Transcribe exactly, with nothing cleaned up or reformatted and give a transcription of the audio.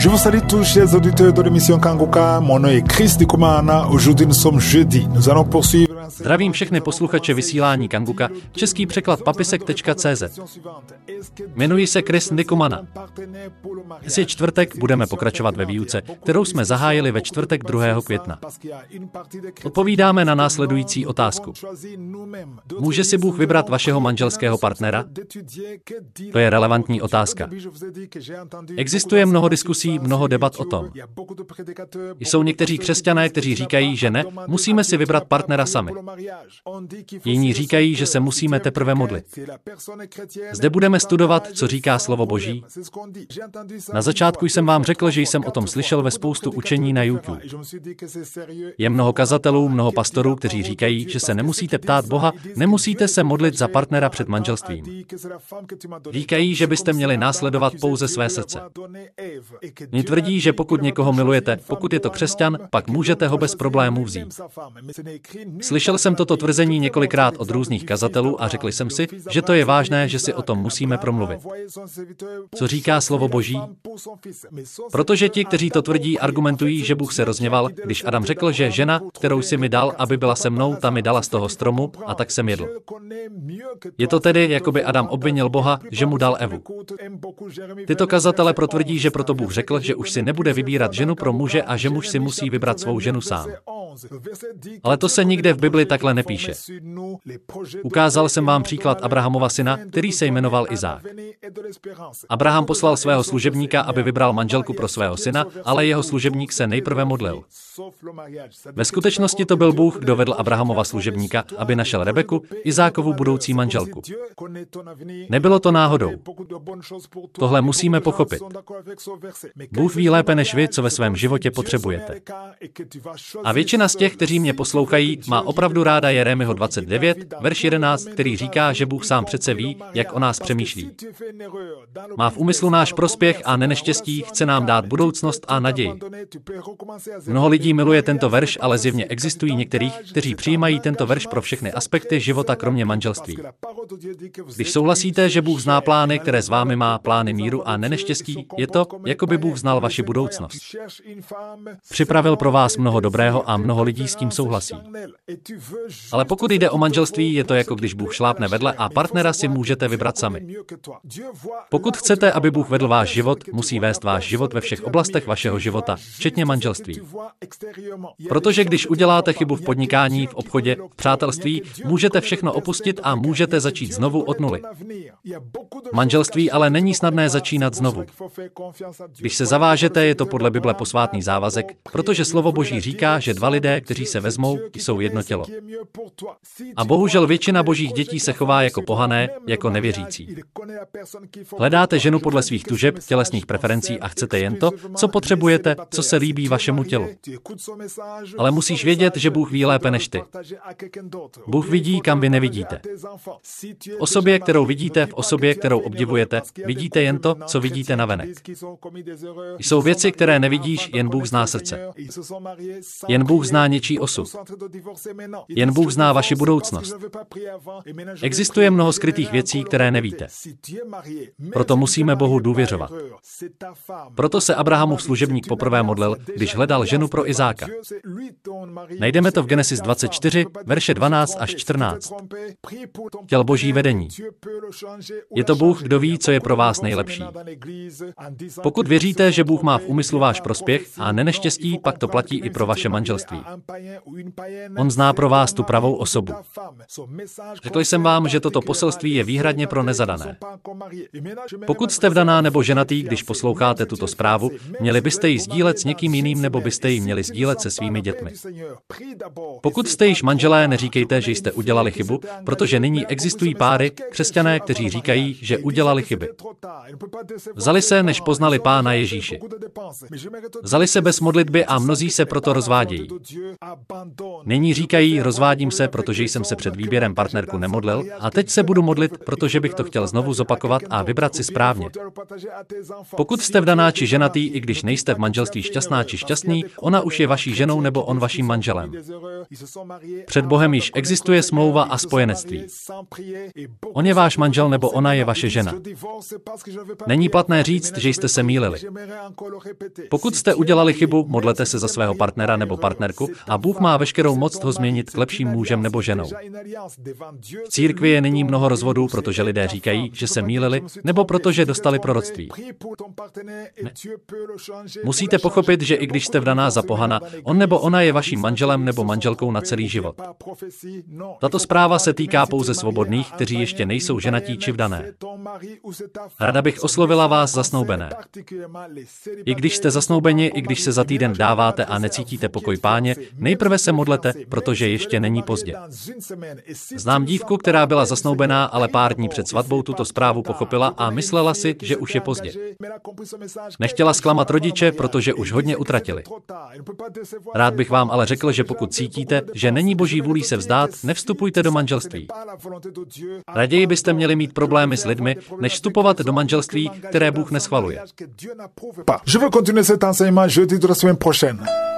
Je vous salue tous, chers auditeurs de l'émission Kanguka. Mon nom est Chris Ndikumana. Aujourd'hui, nous sommes jeudi. Nous allons poursuivre. Zdravím všechny posluchače vysílání Kanguka, český překlad papisek tečka cé zet. Jmenuji se Chris Ndikumana. Dnes je čtvrtek, budeme pokračovat ve výuce, kterou jsme zahájili ve čtvrtek druhého května. Odpovídáme na následující otázku. Může si Bůh vybrat vašeho manželského partnera? To je relevantní otázka. Existuje mnoho diskusí, mnoho debat o tom. Jsou někteří křesťané, kteří říkají, že ne, musíme si vybrat partnera sami. Jiní říkají, že se musíme teprve modlit. Zde budeme studovat, co říká slovo Boží. Na začátku jsem vám řekl, že jsem o tom slyšel ve spoustu učení na YouTube. Je mnoho kazatelů, mnoho pastorů, kteří říkají, že se nemusíte ptát Boha, nemusíte se modlit za partnera před manželstvím. Říkají, že byste měli následovat pouze své srdce. Oni tvrdí, že pokud někoho milujete, pokud je to křesťan, pak můžete ho bez problémů vzít. Slyšel jsem toto tvrzení několikrát od různých kazatelů a řekl jsem si, že to je vážné, že si o tom musíme promluvit. Co říká slovo Boží? Protože ti, kteří to tvrdí, argumentují, že Bůh se rozněval, když Adam řekl, že žena, kterou si mi dal, aby byla se mnou, ta mi dala z toho stromu a tak jsem jedl. Je to tedy, jako by Adam obvinil Boha, že mu dal Evu. Tyto kazatele protvrdí, že proto Bůh řekl, že už si nebude vybírat ženu pro muže a že muž si musí vybrat svou ženu sám. Ale to se nikde v Bibli takhle nepíše. Ukázal jsem vám příklad Abrahamova syna, který se jmenoval Izák. Abraham poslal svého služebníka, aby vybral manželku pro svého syna, ale jeho služebník se nejprve modlil. Ve skutečnosti to byl Bůh, kdo vedl Abrahamova služebníka, aby našel Rebeku, Izákovu budoucí manželku. Nebylo to náhodou. Tohle musíme pochopit. Bůh ví lépe než vy, co ve svém životě potřebujete. A většina z těch, kteří mě poslouchají, má opravdu ráda Jeremiho dvacet devět, verš jedenáct, který říká, že Bůh sám přece ví, jak o nás přemýšlí. Má v úmyslu náš prospěch a neneštěstí, chce nám dát budoucnost a naději. Mnoho lidí miluje tento verš, ale zjevně existují některých, kteří přijímají tento verš pro všechny aspekty života kromě manželství. Když souhlasíte, že Bůh zná plány, které s vámi má, plány míru a neneštěstí, je to, jako by Bůh znal vaši budoucnost. Připravil pro vás mnoho dobrého a mnoho lidí s tím souhlasí. Ale pokud jde o manželství, je to jako když Bůh šlápne vedle a partnera si můžete vybrat sami. Pokud chcete, aby Bůh vedl váš život, musí vést váš život ve všech oblastech vašeho života, včetně manželství. Protože když uděláte chybu v podnikání, v obchodě, v přátelství, můžete všechno opustit a můžete začít znovu od nuly. Manželství ale není snadné začínat znovu. Když se zavážete, je to podle Bible posvátný závazek, protože slovo Boží říká, že dva lidé, kteří se vezmou, jsou jedno tělo. A bohužel většina božích dětí se chová jako pohané, jako nevěřící. Hledáte ženu podle svých tužeb, tělesných preferencí a chcete jen to, co potřebujete, co se líbí vašemu tělu. Ale musíš vědět, že Bůh ví lépe než ty. Bůh vidí, kam vy nevidíte. V osobě, kterou vidíte, v osobě, kterou obdivujete, vidíte jen to, co vidíte navenek. Jsou věci, které nevidíš, jen Bůh zná srdce. Jen Bůh zná něčí osud. Jen Bůh zná vaši budoucnost. Existuje mnoho skrytých věcí, které nevíte. Proto musíme Bohu důvěřovat. Proto se Abrahamův služebník poprvé modlil, když hledal ženu pro Izáka. Najdeme to v Genesis dvacet čtyři, verše dvanáct až čtrnáct. Chtěl Boží vedení. Je to Bůh, kdo ví, co je pro vás nejlepší. Pokud věříte, že Bůh má v úmyslu váš prospěch a neneštěstí, pak to platí i pro vaše manželství. On zná pro vás tu pravou osobu. Řekl jsem vám, že toto poselství je výhradně pro nezadané. Pokud jste vdaná nebo ženatý, když posloucháte tuto zprávu, měli byste ji sdílet s někým jiným nebo byste ji měli sdílet se svými dětmi. Pokud jste již manželé, neříkejte, že jste udělali chybu, protože nyní existují páry, křesťané, kteří říkají, že udělali chyby. Vzali se, než poznali Pána Ježíše. Vzali se bez modlitby a mnozí se proto rozvádějí. Nyní říkají, rozvádím se, protože jsem se před výběrem partnerku nemodlil a teď se budu modlit, protože bych to chtěl znovu zopakovat a vybrat si správně. Pokud jste vdaná či ženatý, i když nejste v manželství šťastná či šťastný, ona už je vaší ženou nebo on vaším manželem. Před Bohem již existuje smlouva a spojenectví. On je váš manžel nebo ona je vaše žena. Není platné říct, že jste se mýlili. Pokud jste udělali chybu, modlete se za svého partnera nebo partnerku a Bůh má veškerou moc ho změnit k lepším mužem nebo ženou. V církvi je nyní mnoho rozvodů, protože lidé říkají, že se mýlili, nebo protože dostali proroctví. Ne. Musíte pochopit, že i když jste vdaná za pohana, on nebo ona je vaším manželem nebo manželkou na celý život. Tato zpráva se týká pouze svobodných, kteří ještě nejsou ženatí či vdané. Rada bych oslovila vás zasnoubené. I když jste zasnoubeni, i když se za týden dáváte a necítíte pokoj Páně, nejprve se modlete, protože ještě není pozdě. Znám dívku, která byla zasnoubená, ale pár dní před svatbou tuto zprávu pochopila a myslela si, že už je pozdě. Nechtěla zklamat rodiče, protože už hodně utratili. Rád bych vám ale řekl, že pokud cítíte, že není Boží vůlí se vzdát, nevstupujte do manželství. Raději byste měli mít problémy s lidmi, než vstupovat do manželství, které Bůh neschvaluje. Je veux continuer cet enseignement jeudi de la semaine prochaine.